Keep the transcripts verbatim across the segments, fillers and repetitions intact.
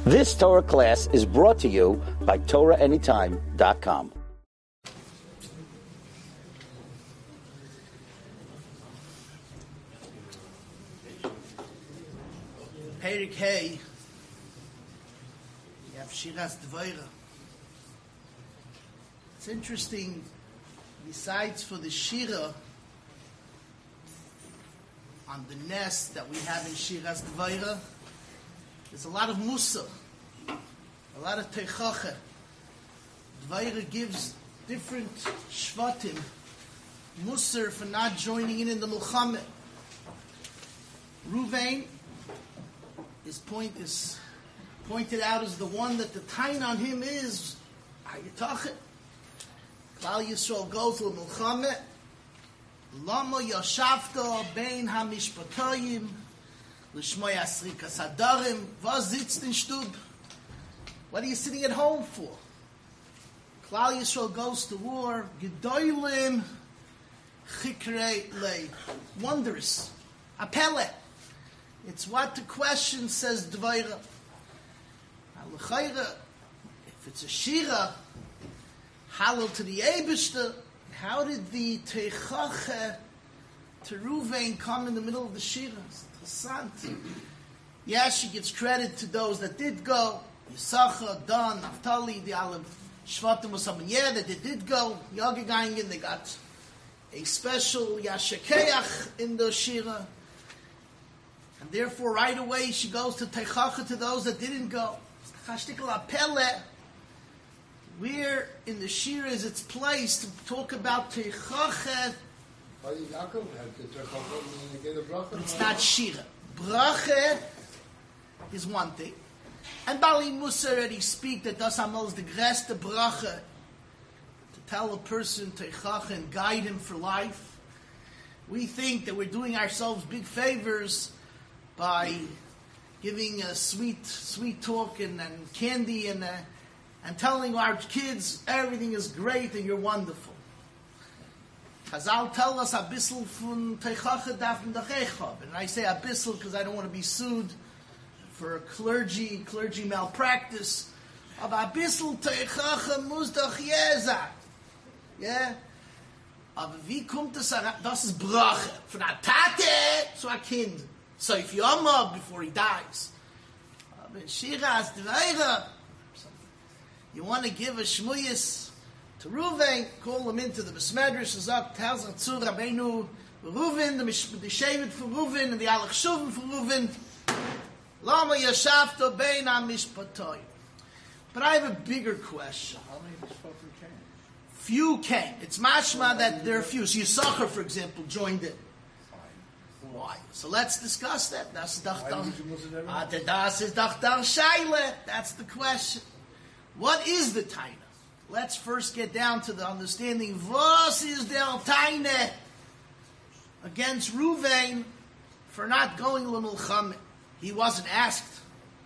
This Torah class is brought to you by Torah Anytime dot com. Perik Hey, you have Shiras Dvaira. It's interesting, besides for the Shira on the nest that we have in Shiras Dvaira, there's a lot of Musa, a lot of Teichacha. Dvaira gives different Shvatim Musar for not joining in in the Mulchama. Ruvain, his point is pointed out as the one that the tain on him is Hayatachet. Klal Yisrael goes to Mulchama. Lama Yashavta Bein HaMishpatayim L'shmoy Asrika Sadarim. Was sitzt in Stub? What are you sitting at home for? Klal Yisrael goes to war. Gedolim Chikrei Lei. Wondrous. Apele. It's what the question says, Dvaira. If it's a Shira, Halal to the Eibishter, how did the Teichache to Ruvain come in the middle of the Shira? It's interessant. Yes, she gives credit to those that did go. Yisachar, Dan, Naftali, the Aleph, Shvatim was something, yeah, that they did go. Yagegangen, they got a special Yashakeach in the Shira. And therefore, right away, she goes to Teichacha to those that didn't go. Where in the Shira is its place to talk about Teichacha? It's not Shira. Bracha is one thing. And Bali Musa already speak that Das Amal is the greste bracha to tell a person Teichacha and guide him for life. We think that we're doing ourselves big favors by giving a sweet, sweet talk and, and candy and uh, and telling our kids everything is great and you're wonderful. Chazal tell us abissel fun teichacha darfen doch echab, and I say abissel because I don't want to be sued for clergy clergy malpractice. Aber abissel teichacha muss doch jeza, yeah. Aber wie kommt es? Das ist Brache von a Tate zu a Kind. So if Yoma before he dies, Shiras Dvaira, you want to give a shmuyis to Ruvain, call him into the Besmedrash, Zak tells Atzur Rabbeinu Ruvain, the Shevet for Ruvain, and the Alech Shuvin for Ruvain. Lama Yashavta Bein HaMishpatayim. But I have a bigger question. How many Mishpatim came? Few came. It's mashma that there are few. So Yisachar, for example, joined in. Why? So let's discuss that. That's the Das is Dachtar Shaila. That's the question. What is the Taina? Let's first get down to the understanding. What is the Taina against Ruvain for not going to Mulchama? He wasn't asked.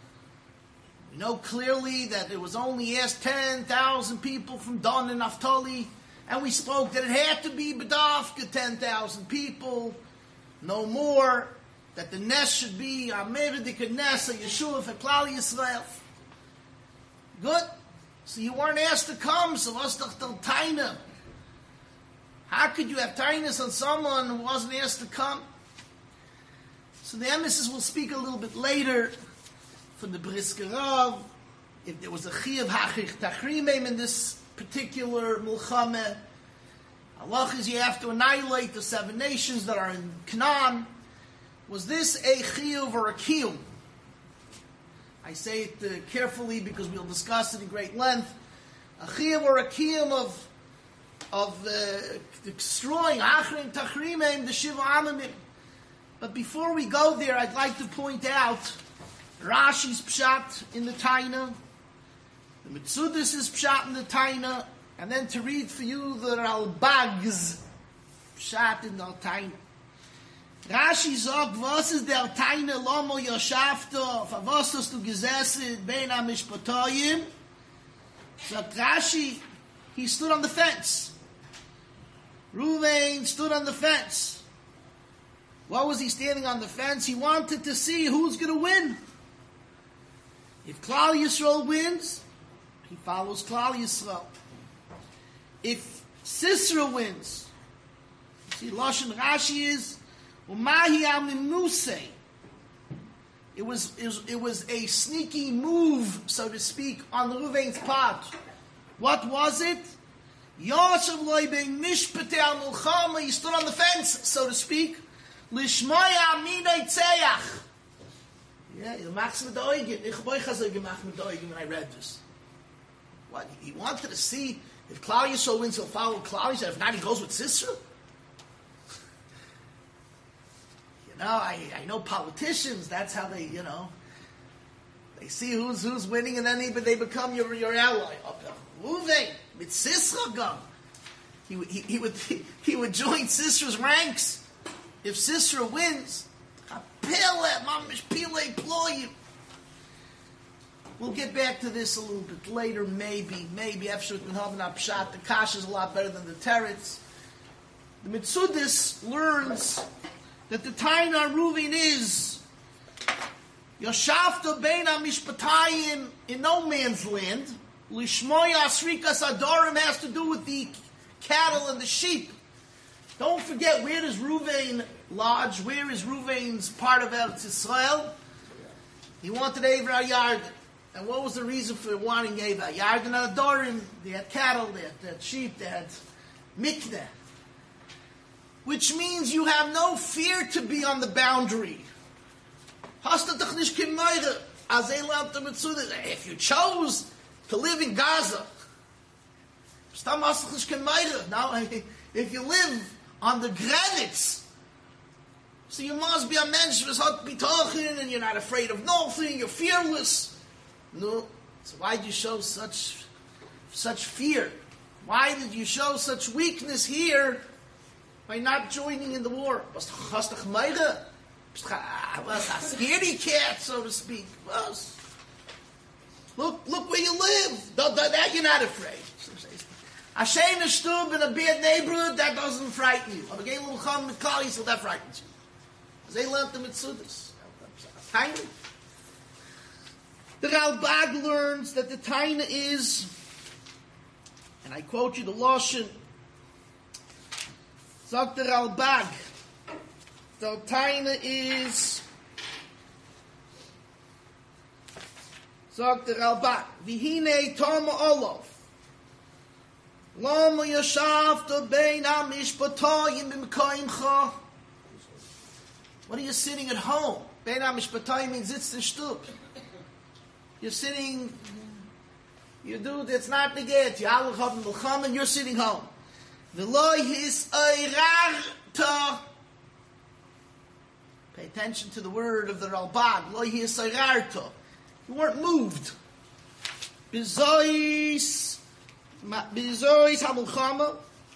We know clearly that it was only asked ten thousand people from Dan and Naphtali, and we spoke that it had to be B'dafka ten thousand people. No more, that the nest should be a Meridik Nest, a Yeshua for Klal Yisrael. Good. So you weren't asked to come, so what's the taina? How could you have tainas on someone who wasn't asked to come? So the emissaries will speak a little bit later from the Brisker Rav, if there was a Chiyav Hachich Tachrimim in this particular Mulchama. Allah is you have to annihilate the seven nations that are in Canaan. Was this a chiyuv or a kiyum? I say it uh, carefully because we'll discuss it in great length. A chiyuv or a kiyum of of uh, destroying achrim tachrimim the shiva amimim. But before we go there, I'd like to point out Rashi's pshat in the Taina, the Mitzudas is pshat in the Taina, and then to read for you the Ralbag's pshat in the Taina. Rashi sagt, was ist der Taina lomo yoshavto, for was hast du gesessen, bein ha-mishpatayim? Sagt Rashi, he stood on the fence. Ruvain stood on the fence. What was he standing on the fence? He wanted to see who's going to win. If Klal Yisrael wins, he follows Klal Yisrael. If Sisera wins, see, Lashon Rashi is Umahi Aminusei. It was, it was it was a sneaky move, so to speak, on the Ruvain's part. What was it? Yoshev loy bein mishpatei al mulchama. He stood on the fence, so to speak. Lishmoya aminay tzeyach. Yeah, he machs mit oigen. Ich boy chazer gemacht mit oigen when I read this. What he wanted to see if Klal Yisrael wins, he'll follow Klal Yisrael. If not, he goes with Sisera. You know, I, I know politicians. That's how they, you know, they see who's who's winning, and then they, they become your your ally. Ruvain with Sisera gone. He, he he would he, he would join Sisera's ranks if Sisera wins. We'll get back to this a little bit later, maybe, maybe. After the Kash is a lot better than the Teretz. The Mitzudis learns that the Taina Ruvain is Yoshavta Beina Mishpatayim in no man's land. Lishmoya Asrikas Adorim has to do with the cattle and the sheep. Don't forget, where does Ruvain lodge? Where is Ruvain's part of Eretz Yisrael? He wanted Eivra Yarden. And what was the reason for wanting Eivra Yarden? And Adorim, they had cattle, they had, they had sheep, they had mikneh. Which means you have no fear to be on the boundary. If you chose to live in Gaza, now if you live on the granites, so you must be a mensch and you're not afraid of nothing, you're fearless. No. So why did you show such such fear? Why did you show such weakness here by not joining in the war? Was a scaredy cat, so to speak. Look, look where you live. That you're not afraid. A shame stub in a bad neighborhood, that doesn't frighten you. But a little chum with Klal Yisrael, that frightens you. They learned the Mitzudis. Tiny. The Ralbag learns that the Taina is, and I quote you the Lashon, sagt the Ralbag, the Taina is, sagt the Ralbag, Vihine Toma Olav, Lama Yashavta Bein HaMishpatayim B'Mekayimcha. What are you sitting at home? Bein HaMishpatayim means it's the stub. You're sitting, you do, that's not the get. And you're sitting home. Pay attention to the word of the Ralbag. You weren't moved. Bizois, bizois hamulchama.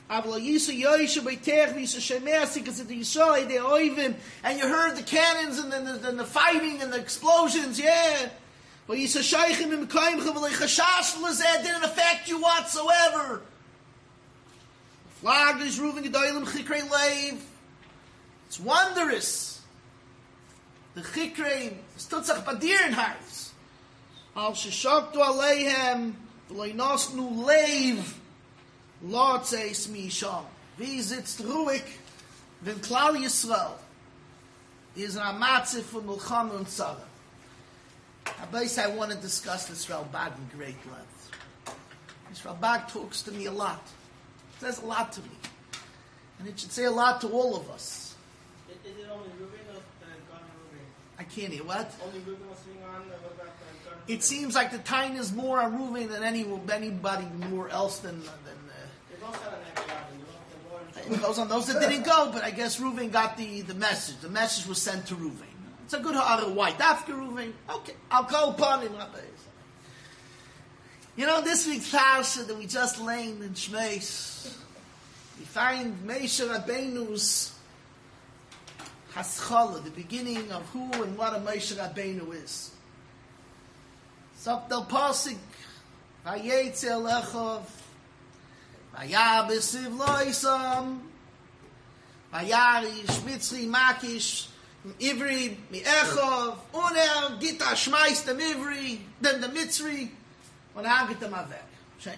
And you heard the cannons and the, and the fighting and the explosions, yeah. But you didn't affect you whatsoever. Flag is Ruvain Gedolim Chikrei Leiv. It's wondrous. The Chikrei Stutzach Badirin hearts. Al Sheshoktu Aleihem V'Leinosnu Leiv Lotzeis Misham. Wie sitzt ruhig, wenn Klal Yisrael is an Amatzif for Mulchama and Tzara. I want to discuss this Ralbag in great length. This Ralbag talks to me a lot. It says a lot to me. And it should say a lot to all of us. Is, is it only Ruvain or uh, Ruvain? I can't hear what? Only Ruvain was sitting on, uh, what about uh, It seems like the Tain is more on Ruvain than any, anybody more else than... than uh, they both had an extra, it goes on those that didn't go, but I guess Ruvain got the, the message. The message was sent to Ruvain. It's a good ha'ara white. Dafka Ruvain. Okay, I'll call upon him. You know, this week's parsha that we just learned in Shmeis, we find Moshe Rabbeinu's haschala, the beginning of who and what a Moshe Rabbeinu is. Sabdal pasik, vayetze alechav, vayabesiv loisam, vayarish mitzri makish. Ivri, mi Echov, und er geht er schmeißt dem Ivri, dem der Mitzri, und er geht er mal weg. Schön.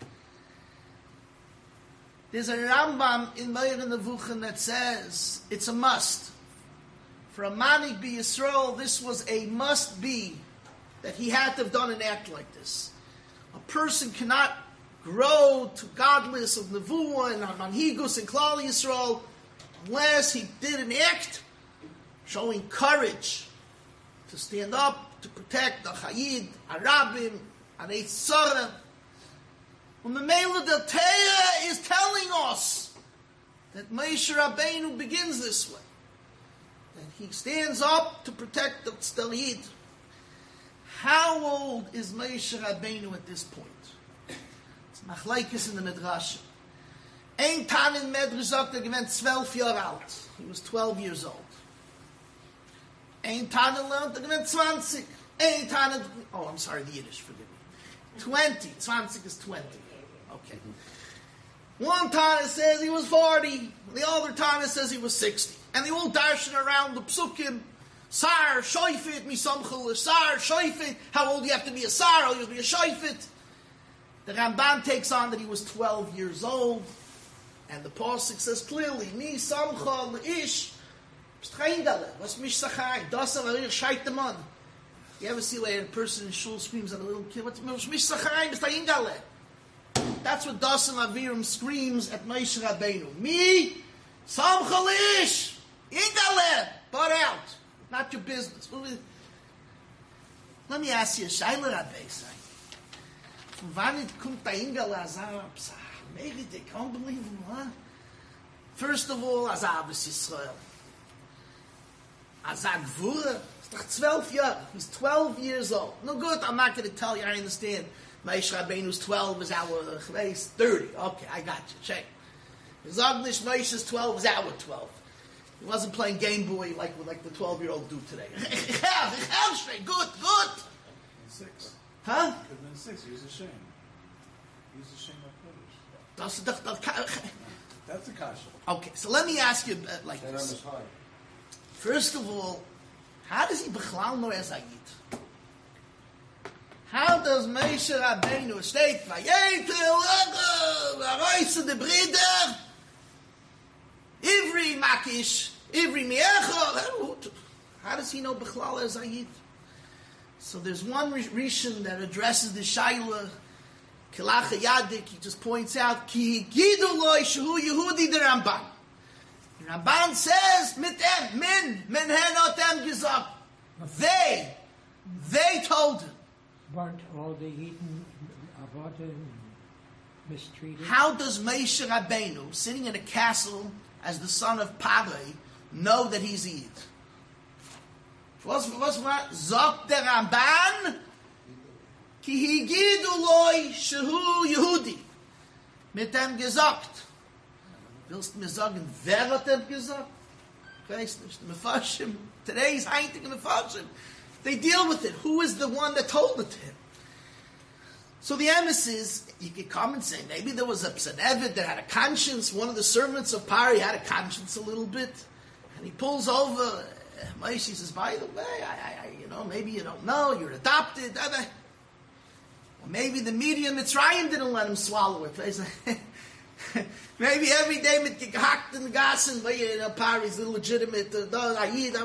There's a Rambam in Meir Nevuchim that says it's a must. For a Manik Be Yisrael, this was a must be, that he had to have done an act like this. A person cannot grow to godliness of Nevuah and Manhigus and Klal Yisrael unless he did an act showing courage to stand up, to protect the Chayid, Arabim, and Eitz Tzara. When the Mela Del Teah is telling us that Moshe Rabbeinu begins this way, that he stands up to protect the Tztaliyid. How old is Moshe Rabbeinu at this point? It's Machlaikis in the Midrash. Ein Tan in Medrash sagt, er gewinnt twelve years alt. He was twelve years old. Ein Tan in lernt, er gewinnt twenty. Ein Tan in, oh, I'm sorry, the Yiddish, forgive me. twenty. twenty is twenty. Okay. One Tana says he was forty. The other Tana says he was sixty. And they all dashing around the psukim. Sar, shoifit, misamchul, sar, shoifit. How old do you have to be a sar? How old do you have to be a shoifit? The Ramban takes on that he was twelve years old. And the Pasuk says clearly, mi samchul, ish, pstreindale, was mish sachai, dosa varir shaitaman. You ever see where a person in shul screams at a little kid, what's mish sachai, pstreindale? That's what Dasan Aviram screams at Moshe Rabbeinu. Me, samchul ish, indale, butt out. Not your business. Let me ask you a shayla, Rabbi. From wann kommt da Ingala Azar? Maybe they can't believe him, huh? First of all, Azar is Yisrael. Azar Gvura. It's twelve years. He's twelve years old. No good, I'm not going to tell you, I understand. Moshe Rabbeinu's twelve is our Chveis, thirty. Okay, I got you. Check. Zognish Moshe's twelve is our twelve. He wasn't playing Game Boy like like the twelve-year-old do today. Good, good. Six. Huh? Could have been six. He was ashamed. He was ashamed of That's the, the, That's a kasha. Okay, so let me ask you uh, like this. First of all, how does he bechlal know as Ayit? How does Moshe Rabbeinu state Vayetel V'Aroyse de Brider Ivri Makish Ivri Miecha? How does he know bechlal as Ayit? So there's one Rishon that addresses the Shaila Kilacha Yadik. He just points out Ki Gidu Loi Shehu Yehudi the Ramban. The Ramban says mit em min min henotem gesagt. They they told him. Weren't all the Yidden aborted, mistreated? How does Moshe Rabbeinu, sitting in a castle as the son of Paroi, know that he's Yid? Was was what? Zok der Ramban ki higidu loy shehu Yehudi. Mit dem gesagt. Willst du mir sagen, wer hat dem gesagt? Weiß nicht. Mefashim. Today's heintig Mefashim. They deal with it. Who is the one that told it to him? So the emes is, you could come and say, maybe there was a Psanevid that had a conscience. One of the servants of Pari had a conscience a little bit. And he pulls over. Moshe says, by the way, I, I, you know, maybe you don't know, you're adopted. Or maybe the media Mitzrayim didn't let him swallow it. Maybe every day mit gehackt in the gassen, weil you know, Pari's illegitimate. Uh,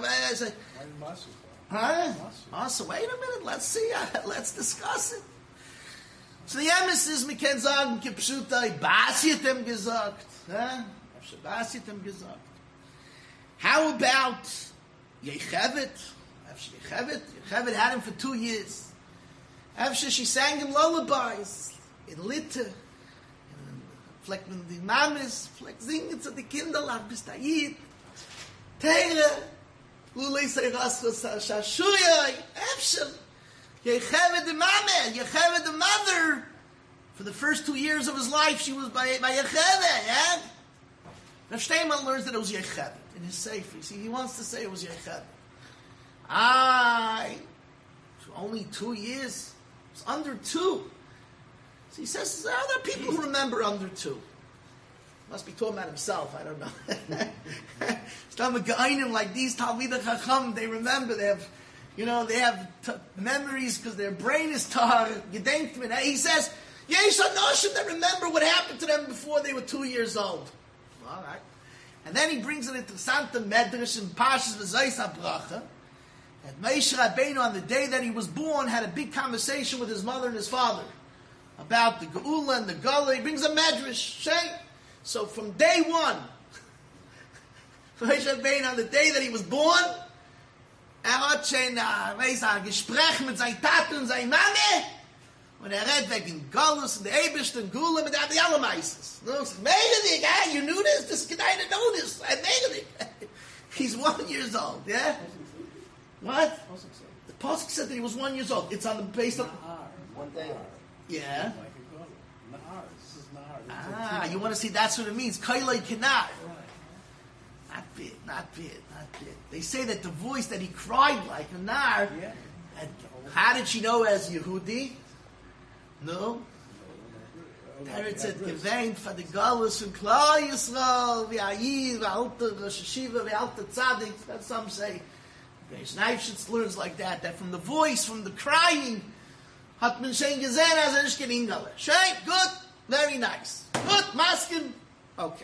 Huh? Also, wait a minute. Let's see. Uh, let's discuss it. So the emes is, we can sagen, kipshutai, Bas hat ihm gesagt. Huh? Bas hat ihm gesagt. How about Yechevet? Yechevet? Yechevet had him for two years. After she sang him lullabies in Litte. Vielleicht wenn die Mames, vielleicht singen zu die Kinder, lach bis da Yid. Teire. Lulei say rasvas shashuyai. Efshel. Yechevet the mame. Yechevet the mother. For the first two years of his life, she was by, by Yechevet, yeah? Now Shteiman learns that it was Yechevet in his sefer. You see, he wants to say it was Yechevet. I, only two years. It's under two. So he says, there are other people who remember under two. Must be talking about himself. I don't know. Some Gainim like these Talmidei Chacham, they remember. They have, you know, they have t- memories because their brain is tar. Gedenkt. He says, "Yesh Anoshim that remember what happened to them before they were two years old." All right. And then he brings an interessant medrash in Parshas V'Zayis HaBracha that Moshe Rabbeinu, on the day that he was born, had a big conversation with his mother and his father about the Geula and the Gula. He brings a medrash. Shay. So from day one, Moshe Rabbeinu, on the day that he was born, er hat schon ein Gespräch mit seinen Taten und seiner Mama, und er redt wegen Galus und der Ebersten Gula mit der alle meistens. No, Megadik, ah, you knew this? This guy didn't know this. Megadik. He's one years old, yeah? What? The Pasuk said that he was one years old. It's on the base of... One day. Yeah. Like a girl. Nahar. This is Nahar. Ah, you want to see that's what it means. Kailai Kenar. Not bit, not bit, not bit. They say that the voice that he cried like a nar, Yeah. and how did she know as Yehudi? No. There it said, geweint for the Galus and Klal Yisrael, v'ayir, v'alta Rosh Hashiva, v'alta Tzadik. That's some say. Schneifschitz learns like that, that from the voice, from the crying, hat man schon gesehen, als er nicht gelingale. Schön, good, very nice. Good, masking, okay.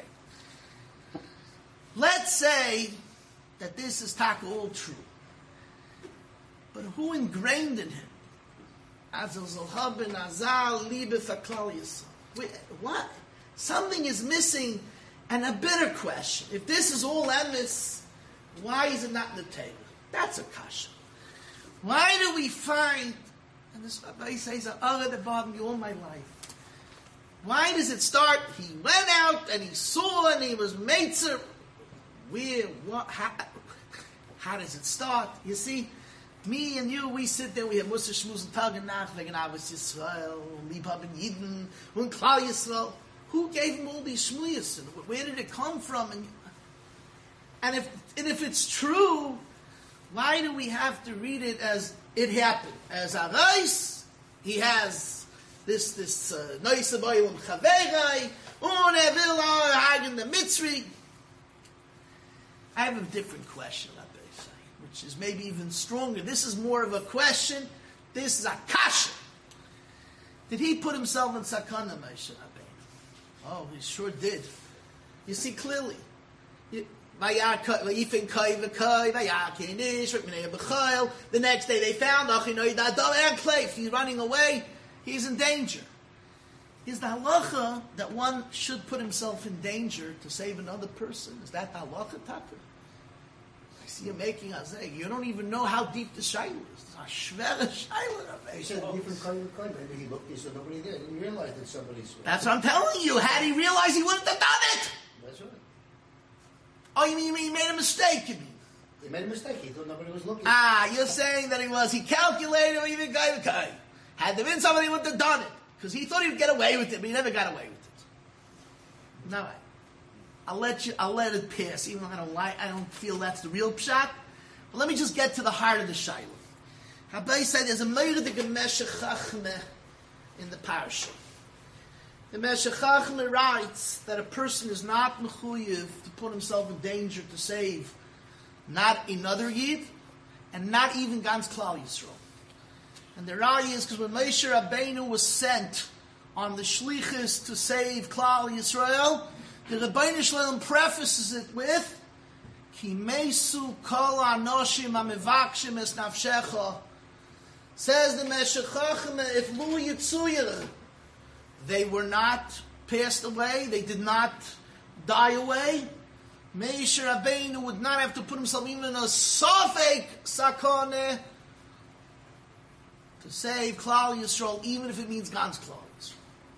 Let's say that this is taka all true. But who ingrained in him? Azal Zalhabin, Azal, Liebe, Faklal Yisrael. What? Something is missing, and a bitter question. If this is all emes, why is it not in the table? That's a kasha. Why do we find, and this Rabbi says, "Oh, that bothered me all my life." Why does it start? He went out and he saw and he was meitzer. Where? What? How, how does it start? You see, me and you, we sit there. We have Musa Shmuz and Tag and Nach wegen Avos Yisrael, Liebhab and Yidden, and Klal Yisrael. Who gave him all these shmuyas? Where did it come from? And, and if and if it's true, why do we have to read it as it happened? As Arais, he has this this Noise Bayim Chaverai, und er will Hagen the Mitzri. I have a different question, which is maybe even stronger. This is more of a question. This is a kasha. Did he put himself in sakana, Moshe Rabbeinu? Oh, he sure did. You see clearly. The next day they found he's running away. He's in danger. Is the halacha that one should put himself in danger to save another person? Is that the halacha, Taka? I see you making a say. You don't even know how deep the shayla is. It's a shvera shayla. He said different kind of kind. Maybe he looked, he saw nobody there. He didn't realize that somebody's... That's what I'm telling you. Had he realized, he wouldn't have done it. That's right. Oh, you mean, you mean he made a mistake, you mean? He made a mistake. He thought nobody was looking. Ah, you're saying that he was, he calculated, or even guy, guy. Had there been somebody, he wouldn't have done it. Because he thought he would get away with it, but he never got away with it. No, I'll let you. I'll let it pass, even though I don't like. I don't feel that's the real pshat. But let me just get to the heart of the shayla. Habay said there's a meirid gemeshech chachme in the parsha. The Meshech Chachme writes that a person is not mechuyev to put himself in danger to save not another yid and not even Gans Klal Yisrael. And the raya is because when Moshe Rabbeinu was sent on the shlichus to save Klal Yisrael, the Rabbeinu Shalom prefaces it with Ki mesu kol anoshim amevakshim es nafshecha. Says the Meshech Chachme, if lu yitzuyah, they were not passed away, they did not die away, Moshe Rabbeinu would not have to put himself even in a safek sakone to save Klal Yisrael, even if it means Gans Klal Yisrael.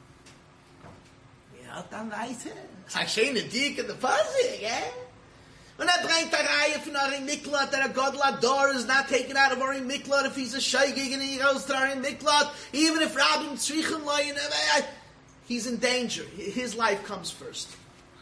Ja, dann weiter. Das ist ein schöner Dick in der Pasik, eh? Und er bringt a Reihe von Arim Miklat, that a Godla door is not taken out of Arim Miklat if he's a Shaygig and he goes to Arim Miklat, even if Rabbi Tzrichim Loyin, he's in danger. His life comes first.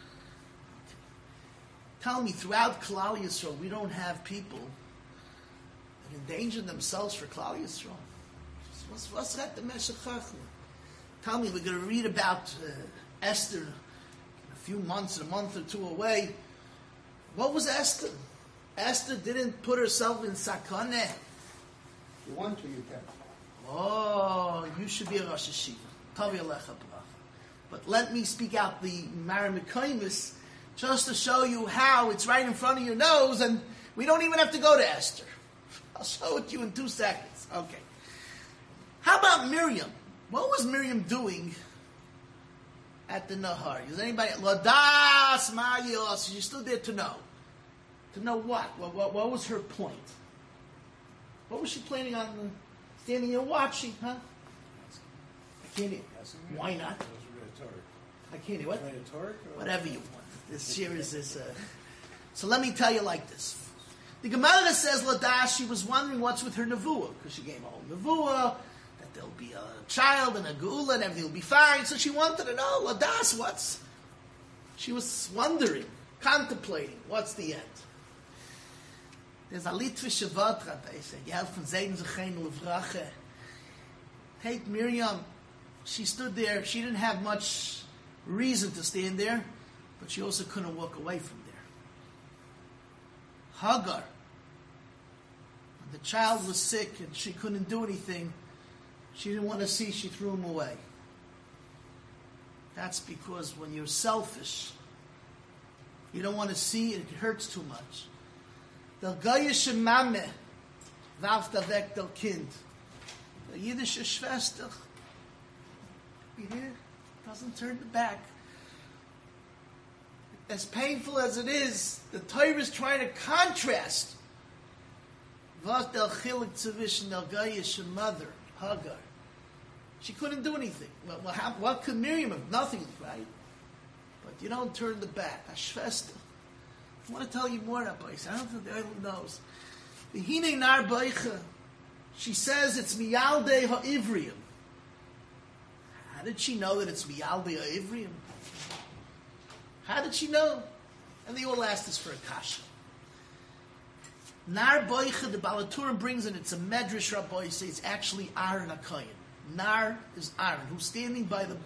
Tell me, throughout Klal Yisrael, we don't have people that endanger themselves for Klal Yisrael. What's, what's that, the Meshech Chachma? Tell me, we're going to read about uh, Esther in a few months, a month or two away. What was Esther? Esther didn't put herself in sakaneh. You want to, you can. Oh, you should be a Rosh Hashiva. Tavi alecha bracha. But let me speak out the Maramikaimis just to show you how it's right in front of your nose, and we don't even have to go to Esther. I'll show it to you in two seconds. Okay. How about Miriam? What was Miriam doing at the Nahar? Is anybody? Ladas Mayos. She stood there to know. To know what? What, what? what was her point? What was she planning on standing here watching, huh? I can't hear. Why not? I can't hear. What? Whatever you want. This year is this. Uh... So let me tell you like this. The Gemara says Ladas, she was wondering what's with her Nevuah, because she gave a whole Nevuah, that there'll be a child and a Geula and everything will be fine. So she wanted to know, Ladas, what's... She was wondering, contemplating, what's the end? There's a Litvish Shavatra, they say, Yel von Zayden Zechein Levrache. Take Miriam, she stood there, she didn't have much reason to stand there, but she also couldn't walk away from there. Hagar, when the child was sick and she couldn't do anything, she didn't want to see, she threw him away. That's because when you're selfish, you don't want to see it, it hurts too much. Del Goyish Mame, Vavta Vek Del Kind. The Yiddish Schwester, you hear? Doesn't turn the back. As painful as it is, the Torah is trying to contrast Vavta Del Chilik Tzavish Del Goyish mother, Hagar. She couldn't do anything. Well, well how, what could Miriam have? Nothing, right? But you don't turn the back. Ashvesta. I want to tell you more about this. I don't think the Eilim knows. The Hine Nar Beicha. She says it's Miyaldei HaIvriim. How did she know that it's Miyaldei HaIvriim? How did she know? And they all asked this for a kasha. Nar Beicha, the Balaturim brings in, it's a Medrash Rabbi, say it's actually Aaron HaKoyin. Nar is Aaron, who's standing by the...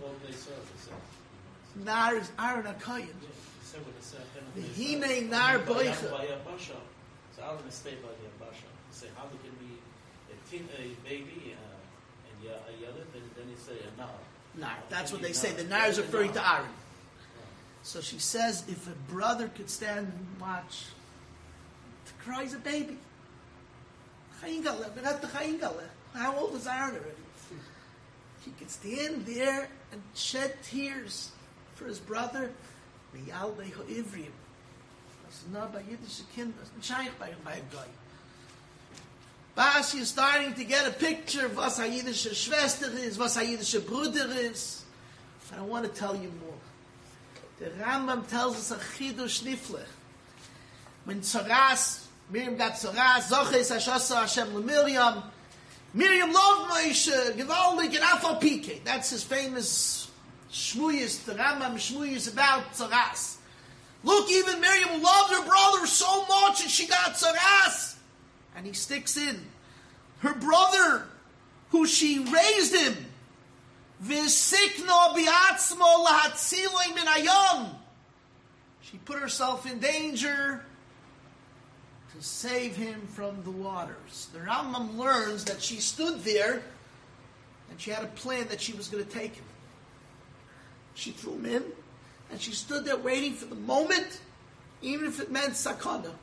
Nar is Aaron HaKoyin. The Hine Nar Boicha. So I was going to stay by the Abasha. You say, how can be a, teen, a baby uh, and a yellow, then, then you say a Nar. Nar, that's what they say. The Nar is referring to Aaron. So she says, if a brother could stand and watch, to cry as a baby. How old is Aaron already? He could stand there and shed tears for his brother. Miyaldei ha'ivrim. That's not by Yiddish kind. That's not by by a guy. Basi is starting to get a picture of what a Yiddish Schwester is, what a Yiddish Bruder is. I don't want to tell you more. The Rambam tells us a chidush niflech. When Tzaras, Miriam got Tzaras, Zoches Hashasa Hashem leMiriam. Miriam loved Moshe, Gevaldik and Afal Pike. That's his famous Shmuyas, the Rambam Shmuyas about Tzaras. Look, even Miriam loved her brother so much and she got Tzaras. And he sticks in. Her brother, who she raised him, V'sikno bi'atzmo lahatziloi min hayom. She put herself in danger to save him from the waters. The Rambam learns that she stood there and she had a plan that she was going to take him. She threw him in and she stood there waiting for the moment, even if it meant sakana.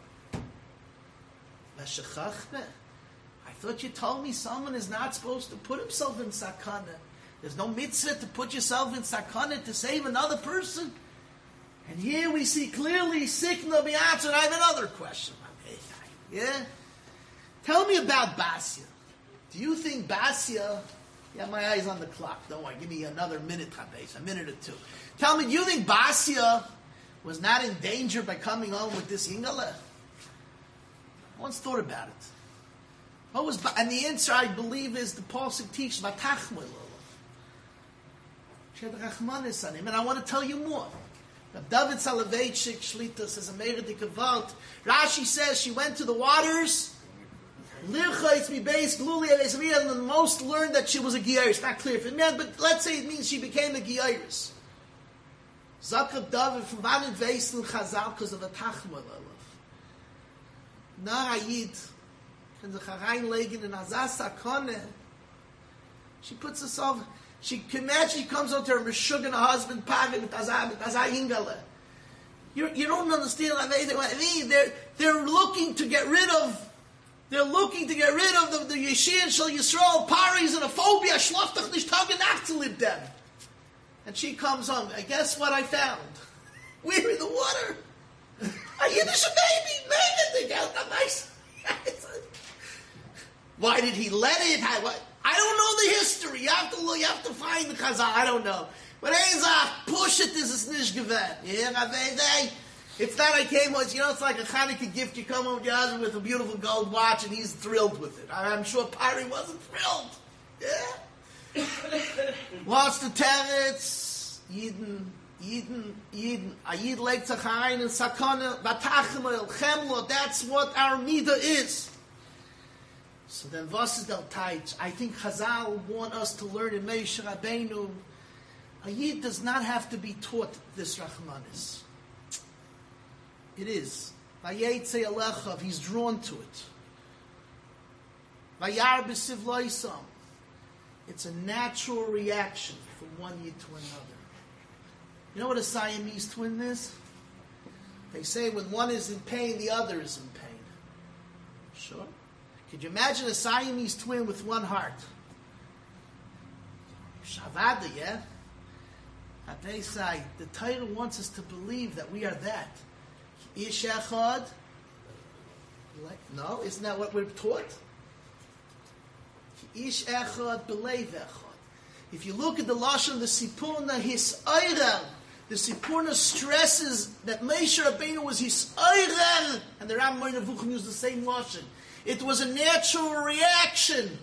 I thought you told me someone is not supposed to put himself in sakana. There's no mitzvah to put yourself in sakana to save another person. And here we see clearly sikna bi'atz. And I have another question. Yeah? Tell me about Basia. Do you think Basia... Yeah, my eyes on the clock. Don't worry. Give me another minute, Chabez. A minute or two. Tell me, do you think Basia was not in danger by coming on with this Yingale? I once thought about it. What was... And the answer, I believe, is the Pasuk teaches Vatachmoy. She had Rachmanis on him. And I want to tell you more. David Soloveitchik Shlita says, Rashi says she went to the waters. And the most learned that she was a Giyairis. Not clear if it meant, but let's say it means she became a Giyairis. Zakab David from Vanin Veisen Chazal because of a Tachma Lelov. Na Ayid can the reinlegen in Azasa Kone. She puts herself, she can imagine she comes out to her Meshug and her husband, Pavim, with Azah, with Azah Ingale. You, you don't understand what I mean. They're, they're looking to get rid of, they're looking to get rid of the, the Yeshia Shal Yisrael, Paris, and a phobia, Shloftach Nish Tag and Nachzulib them. And she comes home, and guess what I found? We're in the water. A Yiddish baby, made it. Why did he let it? I, what? I don't know the history. You have to look, you have to find the Chazal. I don't know. But Ezach, push it, this is nish gevet. Yeah, it's not I came with, you know, it's like a Hanukkah gift. You come home with your husband with a beautiful gold watch and he's thrilled with it. I'm sure Pari wasn't thrilled. Yeah? What's the teretz? Yidden, Yidden, Yidden. A Yid legt sich ein in Sakana, Batachim, Chemlo. That's what our Mida is. So then, was is del Taich? I think Chazal want us to learn in Moshe Rabbeinu. A Yid does not have to be taught this Rachmanis. It is. Vayetze Alechav, he's drawn to it. Vayar b'siv loisam. It's a natural reaction from one Yid to another. You know what a Siamese twin is? They say when one is in pain, the other is in pain. Sure. Could you imagine a Siamese twin with one heart? Shavada, yeah? They say the Torah wants us to believe that we are that. Ish echad. No, isn't that what we're taught? Ish echad b'leiv echad. If you look at the lashon of the Sipurna, his oirel, the Sipurna stresses that Moshe Rabbeinu was his oirel, and the Rambam Nevuchim used the same lashon. It was a natural reaction.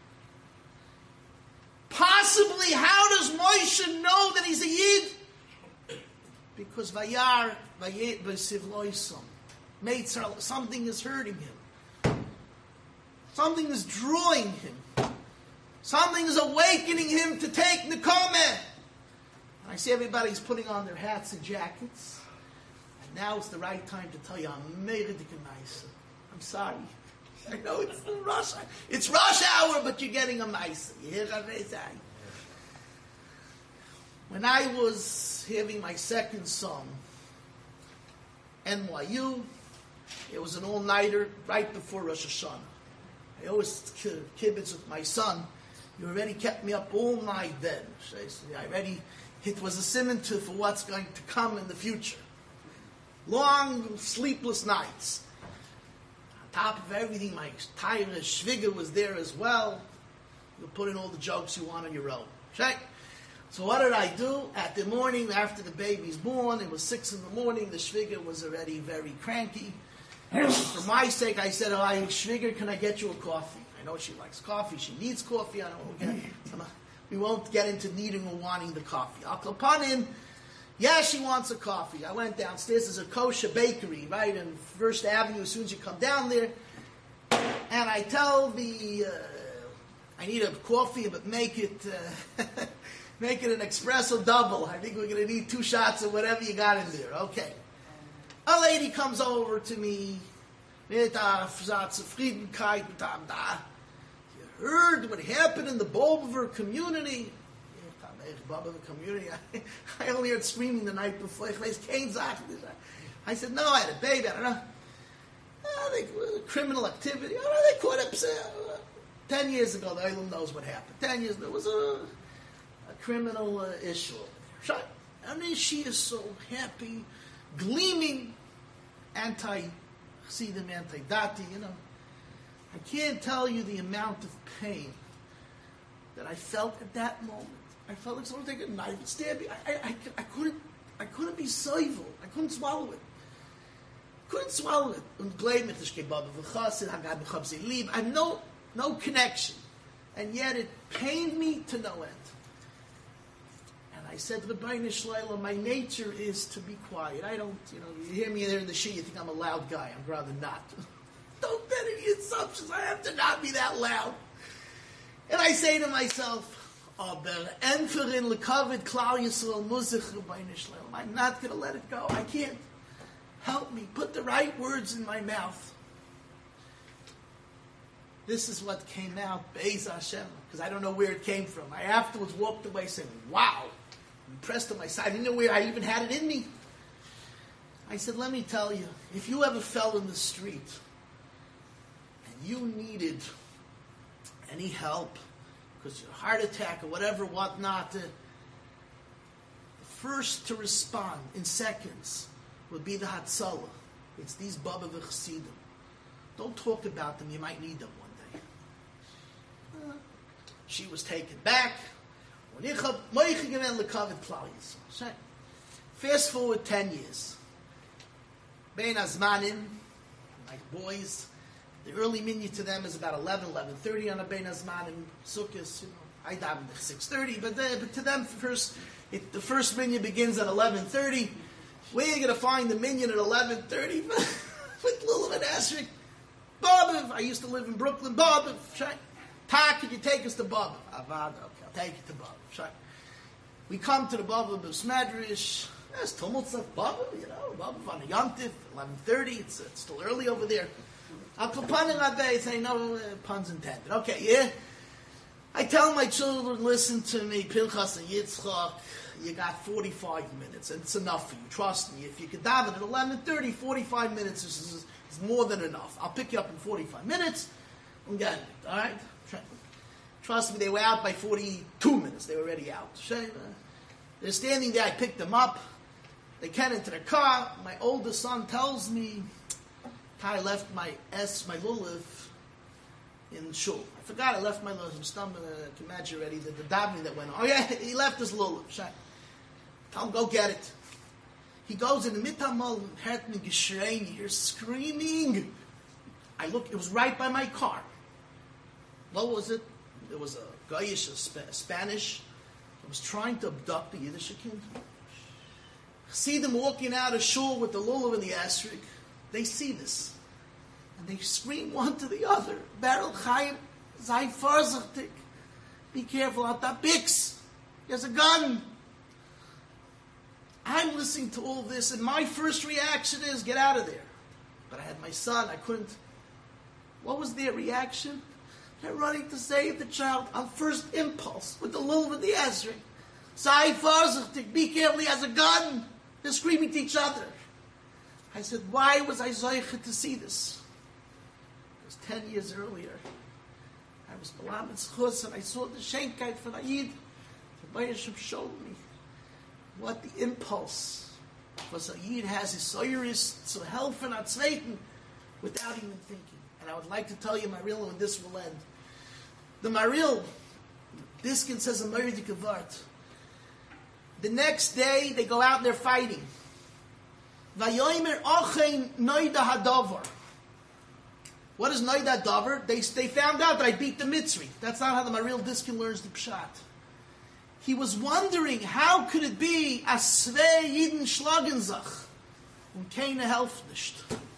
Possibly, how does Moshe know that he's a Yid? Because Vayar, Vayet, V'siv loisam. Meitzar, something is hurting him. Something is drawing him. Something is awakening him to take Nekomeh. I see everybody's putting on their hats and jackets. And now it's the right time to tell you, I'm Meiredikanais. I'm sorry. I know it's the rush. It's rush hour, but you're getting a mice. You hear what I say? When I was having my second son, N Y U, it was an all-nighter right before Rosh Hashanah. I always kibbutz with my son. You already kept me up all night then. I already, it was a simon to for what's going to come in the future. Long, sleepless nights. Top of everything, my Tyra Shviga was there as well. You put in all the jokes you want on your own. Okay? So what did I do? At the morning, after the baby's born, it was six in the morning, the Shviga was already very cranky. For my sake, I said, oh, Shviga, can I get you a coffee? I know she likes coffee, she needs coffee, I don't get we won't get into needing or wanting the coffee. I'll clip on in. Yeah, she wants a coffee. I went downstairs. There's a kosher bakery, right, in First Avenue as soon as you come down there. And I tell the, uh, I need a coffee, but make it, uh, make it an espresso double. I think we're going to need two shots of whatever you got in there. Okay. A lady comes over to me. Mit a Zufriedenkeit, mit einem da. You heard what happened in the Bolver community. The community. I, I only heard screaming the night before. I said, no, I had a baby. I don't know. Oh, they, criminal activity. Oh, they caught up. Uh, ten years ago, the Eilim knows what happened. Ten years ago, there was a, a criminal uh, issue. And then she is so happy, gleaming, anti-Chassidim, anti-Dati, you know. I can't tell you the amount of pain that I felt at that moment. I felt like someone taking a knife and stabbed me. I, I, I, I couldn't, I couldn't be soivel. I couldn't swallow it. Couldn't swallow it. I have no, no connection, and yet it pained me to no end. And I said to the Rebbeinu Shleila, my nature is to be quiet. I don't, you know, you hear me there in the shul, you think I'm a loud guy. I'm rather not. Don't bet any assumptions. I have to not be that loud. And I say to myself, Aber entferin lekavid Klal Yisrael muzich Rabbeinu Shalom. I'm not going to let it go. I can't. Help me. Put the right words in my mouth. This is what came out, Be'ez Hashem, because I don't know where it came from. I afterwards walked away saying, wow, impressed on my side. I didn't know where I even had it in me. I said, let me tell you, if you ever fell in the street and you needed any help, because your heart attack or whatever, whatnot, uh, the first to respond in seconds would be the Hatzalah. It's these Baba v'Chassidim. Don't talk about them, you might need them one day. Uh, she was taken back. Fast forward ten years. Bein Azmanim, like boys, the early minyan to them is about eleven, eleven thirty on a Bein Azmanim, Sukkot, you know, I daven at six thirty, but, the, but to them, first, it, the first minyan begins at eleven thirty. Where are you going to find the minyan at eleven thirty? With Lulav and Esrik. Bob, I used to live in Brooklyn. Bob, Ta, could you take us to Bob? Avad, okay, I'll take you to Bob. We come to the Bob of Medrash. There's tumult stuff, Bob, you know, Bob on a Yontif, eleven thirty. It's, it's still early over there. I'll put pun in that day, saying no uh, puns intended. Okay, yeah. I tell my children, listen to me, Pinchas and Yitzchak. You got forty-five minutes, and it's enough for you. Trust me. If you could daven at eleven thirty, forty-five minutes is, is, is more than enough. I'll pick you up in forty-five minutes. And get it, all right? Trust me, they were out by forty-two minutes. They were already out. They're standing there. I picked them up. They get into the car. My oldest son tells me, I left my S, my lulav, in shul. I forgot I left my lulav. I'm stumbling. I can imagine already the, the davening that went on. Oh yeah, he left his lulav. Tell him, go get it. He goes in the mitamal, heard me geschrein, you're screaming. I look, it was right by my car. What was it? There was a Goyish, a Sp- Spanish, that was trying to abduct the Yiddish kid. See them walking out of shul with the lulav and the asrik. They see this. And they scream one to the other. Beryl Chaim, sei vorsichtig. Be careful, at that bix. He has a gun. I'm listening to all this, and my first reaction is, get out of there. But I had my son, I couldn't. What was their reaction? They're running to save the child on first impulse, with the lulav and the asrik. Sei vorsichtig, be careful, he has a gun. They're screaming to each other. I said, why was I zoichet to see this? Because ten years earlier, I was Balaam Chus, and I saw the Shenkheit from Ayid. The Bayeshim showed me what the impulse was. Ayid has his soyeris to helfen at Zweiten without even thinking. And I would like to tell you, Maril, when this will end. The Maril, Diskin says a Meridik Avart. The next day, they go out and they're fighting. Vayomer ochein noida hadavar. What is noida hadavar? They they found out that I beat the Mitzri. That's not how the Maril Diskin learns the pshat. He was wondering, how could it be asvei yidin schlagenzach und keine helft nicht?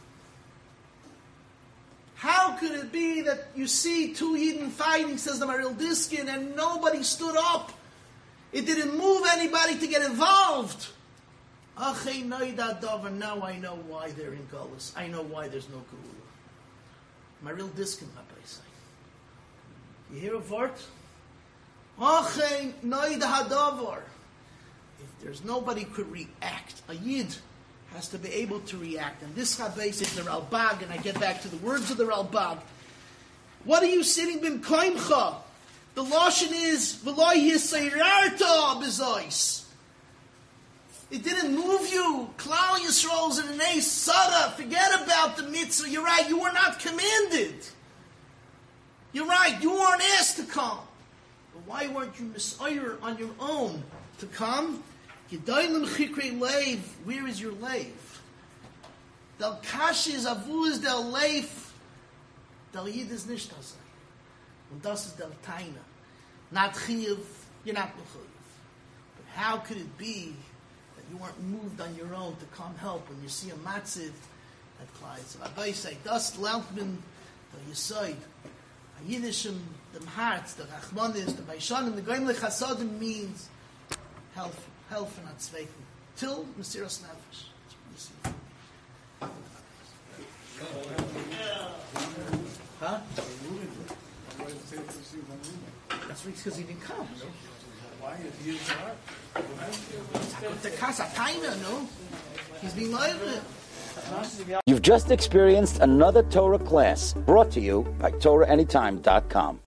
How could it be that you see two yidin fighting, says the Maril Diskin, and nobody stood up? It didn't move anybody to get involved. Now I know why they're in Gullus. I know why there's no Geula. My real discount, I say. You hear a word? If there's nobody could react, a Yid has to be able to react. And this Chabes is the Ralbag, and I get back to the words of the Ralbag. What are you sitting bim koimcha? The Lashon is v'loy yisayrarta b'zois. It didn't move you. Klal Yisrael's in an ace sada. Forget about the mitzvah. You're right. You were not commanded. You're right. You weren't asked to come. But why weren't you misayir on your own to come? Gedailim chikrei leiv. Where is your leiv? Del kashiz avuz del leiv. Del yid is nishtazai. And das is del taina. Not chiv. You're not mechuyev. But how could it be you weren't moved on your own to come help when you see a matziv at Klai? So Rabbi say, das lernt man the Yisoid. A Yiddishim the hearts, the Rachmanis, the Baishanim, the Goyim Lechasodim means help, help and Atzveichen. Till Mesiras Nefesh. That's what you see. Huh? That's because he didn't come. Why is he hard? The Casa Taina, no? He's being liable. You've just experienced another Torah class brought to you by Torah Anytime dot com.